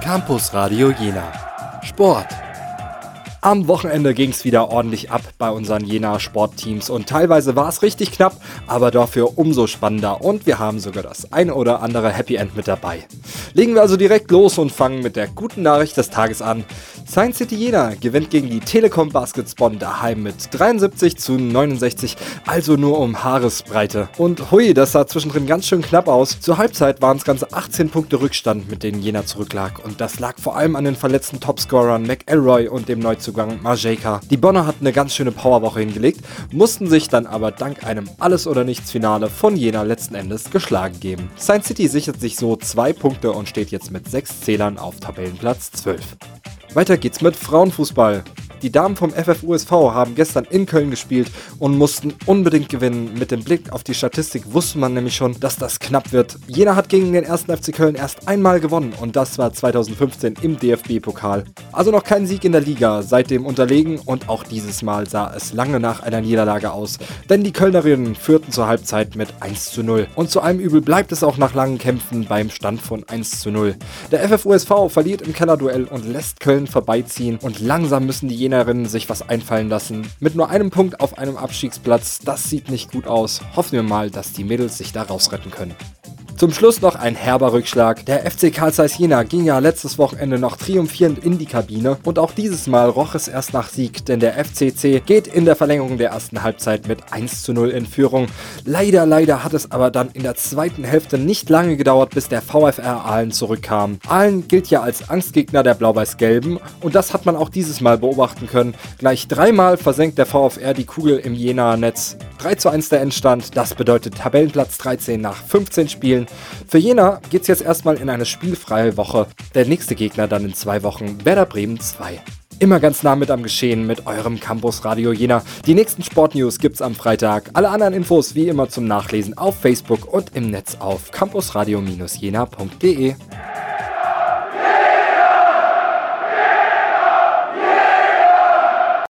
Campus Radio Jena. Sport. Am Wochenende ging es wieder ordentlich ab bei unseren Jena Sportteams und teilweise war es richtig knapp, aber dafür umso spannender und wir haben sogar das ein oder andere Happy End mit dabei. Legen wir also direkt los und fangen mit der guten Nachricht des Tages an. Science City Jena gewinnt gegen die Telekom Baskets Bonn daheim mit 73-69, also nur um Haaresbreite. Und hui, das sah zwischendrin ganz schön knapp aus. Zur Halbzeit waren es ganze 18 Punkte Rückstand, mit denen Jena zurücklag. Und das lag vor allem an den verletzten Topscorern McElroy und dem Neuzugang Marjeka. Die Bonner hatten eine ganz schöne Powerwoche hingelegt, mussten sich dann aber dank einem Alles-oder-Nichts-Finale von Jena letzten Endes geschlagen geben. Science City sichert sich so 2 Punkte und steht jetzt mit 6 Zählern auf Tabellenplatz 12. Weiter geht's mit Frauenfußball. Die Damen vom FFUSV haben gestern in Köln gespielt und mussten unbedingt gewinnen. Mit dem Blick auf die Statistik wusste man nämlich schon, dass das knapp wird. Jena hat gegen den 1. FC Köln erst einmal gewonnen und das war 2015 im DFB-Pokal. Also noch kein Sieg in der Liga, seitdem unterlegen und auch dieses Mal sah es lange nach einer Niederlage aus. Denn die Kölnerinnen führten zur Halbzeit mit 1:0. Und zu allem Übel bleibt es auch nach langen Kämpfen beim Stand von 1:0. Der FFUSV verliert im Kellerduell und lässt Köln vorbeiziehen und langsam müssen die Jehnerinnen sich was einfallen lassen. Mit nur einem Punkt auf einem Abstiegsplatz, das sieht nicht gut aus. Hoffen wir mal, dass die Mädels sich da rausretten können. Zum Schluss noch ein herber Rückschlag. Der FC Carl Zeiss Jena ging ja letztes Wochenende noch triumphierend in die Kabine und auch dieses Mal roch es erst nach Sieg, denn der FCC geht in der Verlängerung der ersten Halbzeit mit 1:0 in Führung. Leider hat es aber dann in der zweiten Hälfte nicht lange gedauert, bis der VfR Aalen zurückkam. Aalen gilt ja als Angstgegner der Blau-Weiß-Gelben und das hat man auch dieses Mal beobachten können. Gleich 3-mal versenkt der VfR die Kugel im Jenaer Netz. 3:1 der Endstand, das bedeutet Tabellenplatz 13 nach 15 Spielen. Für Jena geht's jetzt erstmal in eine spielfreie Woche. Der nächste Gegner dann in 2 Wochen, Werder Bremen 2. Immer ganz nah mit am Geschehen mit eurem Campus Radio Jena. Die nächsten Sportnews gibt's am Freitag. Alle anderen Infos wie immer zum Nachlesen auf Facebook und im Netz auf campusradio-jena.de.